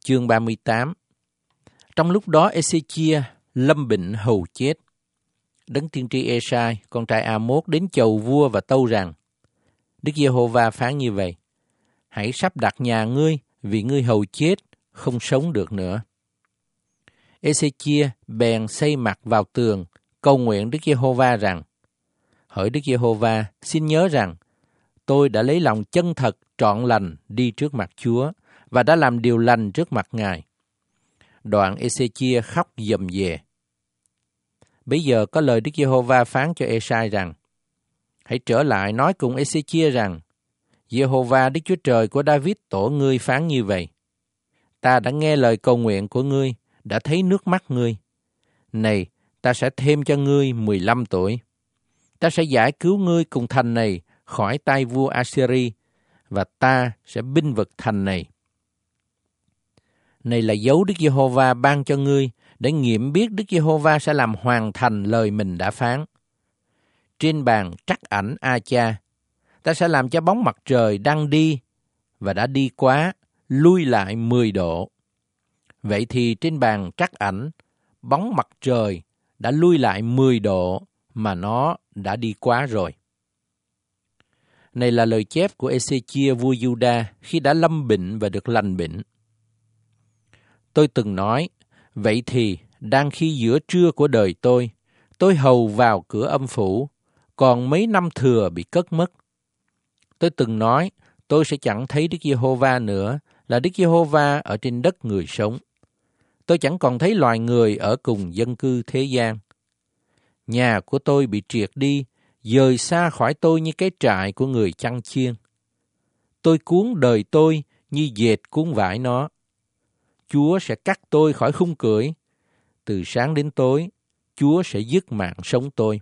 Chương 38. Trong lúc đó Ê-xê-chia lâm bệnh hầu chết. Đấng tiên tri Ê-sai, con trai A-mốt, đến chầu vua và tâu rằng: Đức Giê-hô-va phán như vậy: Hãy sắp đặt nhà ngươi, vì ngươi hầu chết, không sống được nữa. Ê-xê-chia bèn xây mặt vào tường, cầu nguyện Đức Giê-hô-va rằng: Hỡi Đức Giê-hô-va, xin nhớ rằng tôi đã lấy lòng chân thật, trọn lành đi trước mặt Chúa và đã làm điều lành trước mặt Ngài. Đoạn Ê-xê-chia khóc dầm dề. Bấy giờ có lời Đức Giê-hô-va phán cho Ê-sai rằng: Hãy trở lại nói cùng Ê-xê-chia rằng: Giê-hô-va Đức Chúa Trời của Đa-vít tổ ngươi phán như vậy: Ta đã nghe lời cầu nguyện của ngươi, đã thấy nước mắt ngươi. Này, ta sẽ thêm cho ngươi 15 tuổi. Ta sẽ giải cứu ngươi cùng thành này khỏi tay vua Assyri, và ta sẽ binh vực thành này. Này là dấu Đức Giê-hô-va ban cho ngươi, để nghiệm biết Đức Giê-hô-va sẽ làm hoàn thành lời mình đã phán. Trên bàn trắc ảnh A-cha, ta sẽ làm cho bóng mặt trời đang đi, và đã đi quá, lui lại 10 độ. Vậy thì trên bàn trắc ảnh, bóng mặt trời đã lui lại 10 độ, mà nó đã đi quá rồi. Này là lời chép của Ê-xê-chia vua Giu-đa khi đã lâm bệnh và được lành bệnh. Tôi từng nói, vậy thì đang khi giữa trưa của đời tôi hầu vào cửa âm phủ, còn mấy năm thừa bị cất mất. Tôi từng nói, tôi sẽ chẳng thấy Đức Giê-hô-va nữa, là Đức Giê-hô-va ở trên đất người sống. Tôi chẳng còn thấy loài người ở cùng dân cư thế gian. Nhà của tôi bị triệt đi, dời xa khỏi tôi như cái trại của người chăn chiên. Tôi cuốn đời tôi như dệt cuốn vải nó. Chúa sẽ cắt tôi khỏi khung cưỡi. Từ sáng đến tối, Chúa sẽ dứt mạng sống tôi.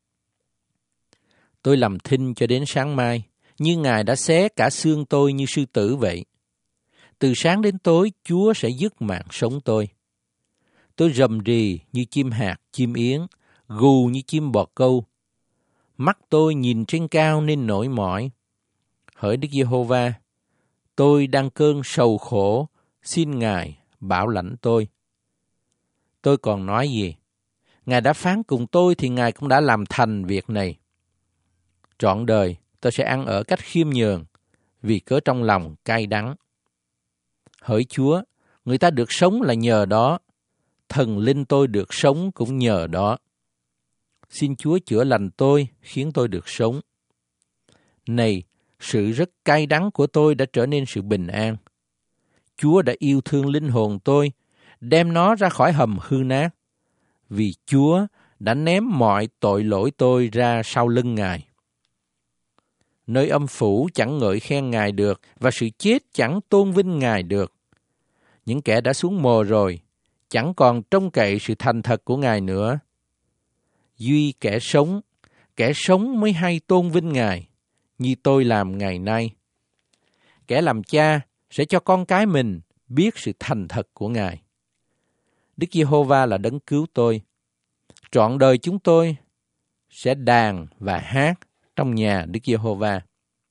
Tôi làm thinh cho đến sáng mai, như Ngài đã xé cả xương tôi như sư tử vậy. Từ sáng đến tối, Chúa sẽ dứt mạng sống tôi. Tôi rầm rì như chim hạt, chim yến, gù như chim bò câu. Mắt tôi nhìn trên cao nên nổi mỏi. Hỡi Đức Giê-hô-va, tôi đang cơn sầu khổ, xin Ngài bảo lãnh tôi. Tôi còn nói gì? Ngài đã phán cùng tôi thì Ngài cũng đã làm thành việc này. Trọn đời tôi sẽ ăn ở cách khiêm nhường, vì cớ trong lòng cay đắng. Hỡi Chúa, người ta được sống là nhờ đó, thần linh tôi được sống cũng nhờ đó. Xin Chúa chữa lành tôi, khiến tôi được sống. Này, sự rất cay đắng của tôi đã trở nên sự bình an. Chúa đã yêu thương linh hồn tôi, đem nó ra khỏi hầm hư nát, vì Chúa đã ném mọi tội lỗi tôi ra sau lưng Ngài. Nơi âm phủ chẳng ngợi khen Ngài được, và sự chết chẳng tôn vinh Ngài được. Những kẻ đã xuống mồ rồi, chẳng còn trông cậy sự thành thật của Ngài nữa. Duy kẻ sống mới hay tôn vinh Ngài, như tôi làm ngày nay. Kẻ làm cha sẽ cho con cái mình biết sự thành thật của Ngài. Đức Giê-hô-va là đấng cứu tôi. Trọn đời chúng tôi sẽ đàn và hát trong nhà Đức Giê-hô-va.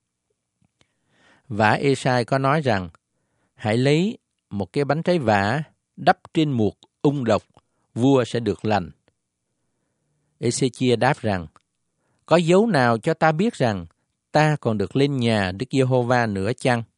Và Ê-sai có nói rằng, hãy lấy một cái bánh trái vả đắp trên muột ung độc, vua sẽ được lành. Ê-xê-chia đáp rằng, có dấu nào cho ta biết rằng ta còn được lên nhà Đức Giê-hô-va nữa chăng?